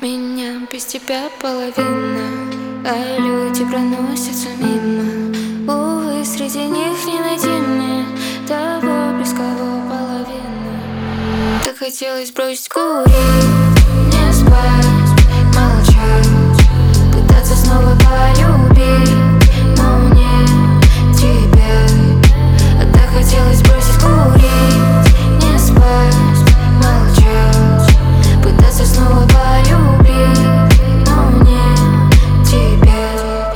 Меня без тебя половина, а люди проносятся мимо. Увы, среди них не найти мне того, без кого половина. Так хотелось бросить курить, не спать, молчать, пытаться снова полюбить, но не тебя. Так хотелось бросить курить, не спать, молчать, пытаться снова полюбить, но не тебя.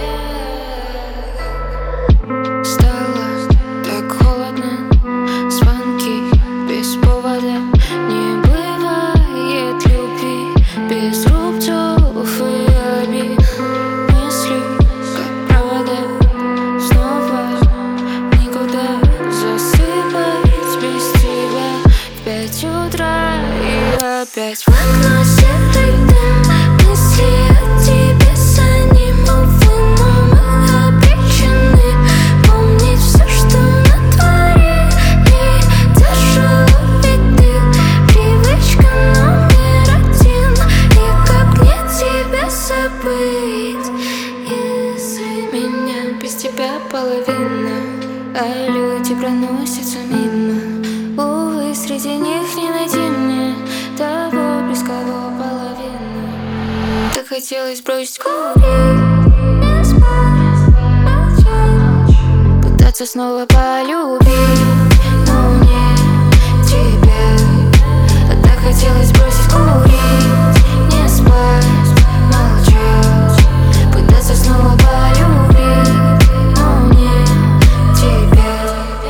Стало так холодно, звонки без повода. Не бывает любви без рубцов и обид. Мысли, как провода, снова никуда засыпать без тебя. В 5 утра и опять в окно серый дым. Мысли о тебе за ним, увы, но мы обречены помнить все, что натворили. Тяжело, ведь ты привычка номер один. И как мне тебя забыть, если меня без тебя половина, а люди проносятся мимо. Увы, среди них не найти мне того, без кого половина. Так хотелось бросить курить, не спать, молчать, пытаться снова полюбить, но не тебя. Так хотелось бросить курить, не спать, молчать, пытаться снова полюбить, но не тебя.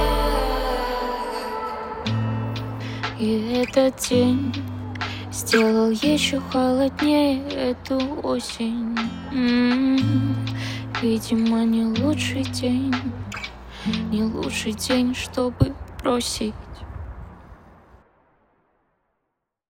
И этот день сделал еще холоднее эту осень. Видимо, не лучший день, не лучший день, чтобы бросить